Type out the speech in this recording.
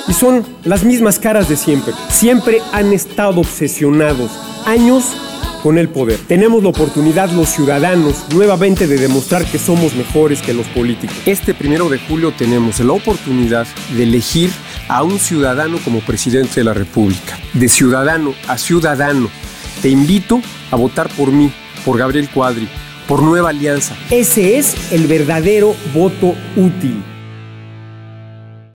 Y son las mismas caras de siempre. Siempre han estado obsesionados, años, con el poder. Tenemos la oportunidad los ciudadanos nuevamente de demostrar que somos mejores que los políticos. Este 1 de julio tenemos la oportunidad de elegir a un ciudadano como presidente de la República. De ciudadano a ciudadano. Te invito a votar por mí, por Gabriel Cuadri, por Nueva Alianza. Ese es el verdadero voto útil.